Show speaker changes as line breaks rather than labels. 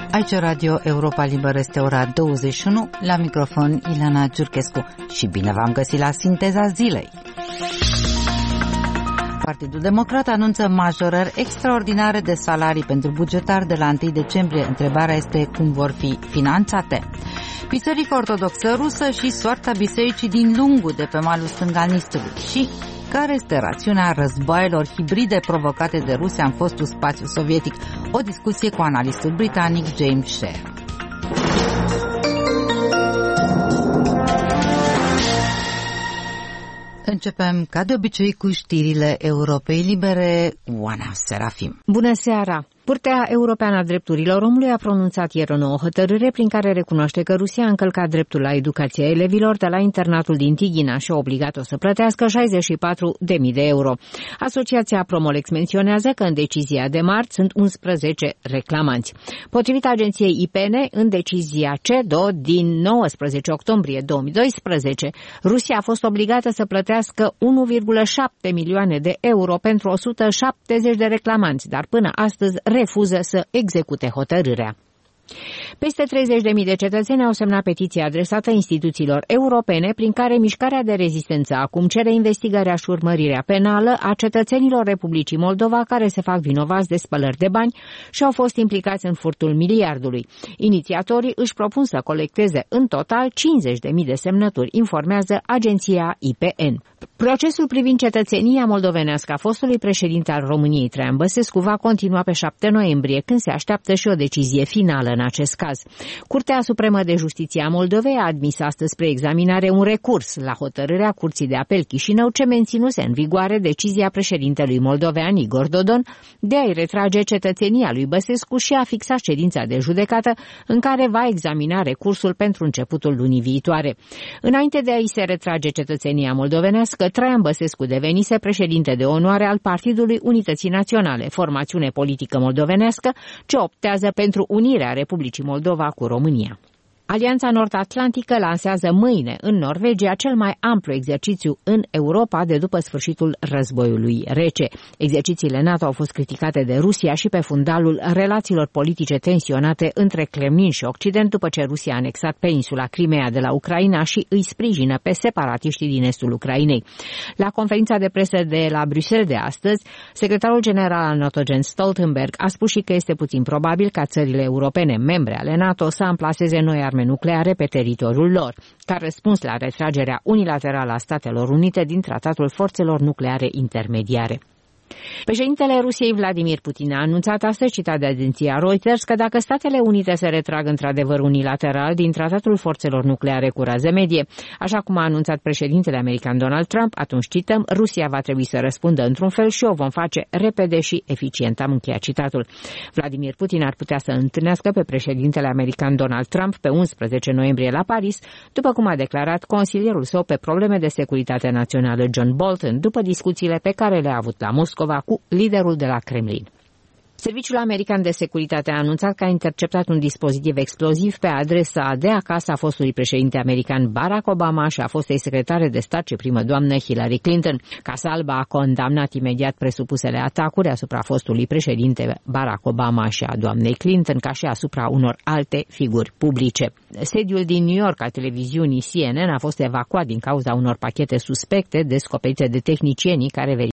Aici Radio Europa Liberă, este ora 21, la microfon Ileana Giurchescu și bine v-am găsit la Sinteza Zilei. Partidul Democrat anunță majorări extraordinare de salarii pentru bugetari de la 1 decembrie. Întrebarea este cum vor fi finanțate. Biserica Ortodoxă Rusă și soarta bisericii din Lungu, de pe malul stâng al Nistrului, și care este rațiunea războaielor hibride provocate de Rusia în fostul spațiu sovietic. O discuție cu analistul britanic James Sher. Începem, ca de obicei, cu știrile Europei Libere. Oana Serafim.
Bună seara! Curtea Europeană a Drepturilor Omului a pronunțat ieri o nouă hotărâre prin care recunoaște că Rusia a încălcat dreptul la educația elevilor de la internatul din Tighina și a obligat-o să plătească 64.000 de euro. Asociația Promolex menționează că în decizia de marți sunt 11 reclamanți. Potrivit agenției IPN, în decizia CEDO din 19 octombrie 2012, Rusia a fost obligată să plătească 1,7 milioane de euro pentru 170 de reclamanți, dar până astăzi refuză să execute hotărârea. Peste 30.000 de cetățeni au semnat petiția adresată instituțiilor europene prin care mișcarea de rezistență acum cere investigarea și urmărirea penală a cetățenilor Republicii Moldova care se fac vinovați de spălări de bani și au fost implicați în furtul miliardului. Inițiatorii își propun să colecteze în total 50.000 de semnături, informează agenția IPN. Procesul privind cetățenia moldovenească a fostului președinte al României, Traian Băsescu, va continua pe 7 noiembrie, când se așteaptă și o decizie finală în acest caz. Curtea Supremă de Justiție a Moldovei a admis astăzi spre examinare un recurs la hotărârea Curții de Apel Chișinău ce menținuse în vigoare decizia președintelui moldovean Igor Dodon de a-i retrage cetățenia lui Băsescu și a fixat ședința de judecată în care va examina recursul pentru începutul lunii viitoare. Înainte de a-i se retrage cetățenia moldovenească, Traian Băsescu devenise președinte de onoare al Partidului Unității Naționale, formațiune politică moldovenească ce optează pentru unirea Republicii Moldova cu România. Alianța Nord-Atlantică lansează mâine în Norvegia cel mai amplu exercițiu în Europa de după sfârșitul războiului rece. Exercițiile NATO au fost criticate de Rusia și pe fundalul relațiilor politice tensionate între Kremlin și Occident după ce Rusia a anexat peninsula Crimea de la Ucraina și îi sprijină pe separatiștii din estul Ucrainei. La conferința de presă de la Bruxelles de astăzi, secretarul general al NATO Jens Stoltenberg a spus și că este puțin probabil ca țările europene membre ale NATO să amplaseze noi arme nucleare pe teritoriul lor, ca răspuns la retragerea unilaterală a Statelor Unite din Tratatul Forțelor Nucleare Intermediare. Președintele Rusiei Vladimir Putin a anunțat astăzi, citat de agenția Reuters, că dacă Statele Unite se retrag într-adevăr unilateral din Tratatul Forțelor Nucleare cu rază medie, așa cum a anunțat președintele american Donald Trump, atunci cităm, Rusia va trebui să răspundă într-un fel și o vom face repede și eficient. Am încheiat citatul. Vladimir Putin ar putea să întâlnească pe președintele american Donald Trump pe 11 noiembrie la Paris, după cum a declarat consilierul său pe probleme de securitate națională John Bolton, după discuțiile pe care le-a avut la Moscova cu liderul de la Kremlin. Serviciul American de Securitate a anunțat că a interceptat un dispozitiv exploziv pe adresa de acasă a fostului președinte american Barack Obama și a fostei secretare de stat și primă doamnă Hillary Clinton. Casa Albă a condamnat imediat presupusele atacuri asupra fostului președinte Barack Obama și a doamnei Clinton, ca și asupra unor alte figuri publice. Sediul din New York al televiziunii CNN a fost evacuat din cauza unor pachete suspecte descoperite de tehnicienii care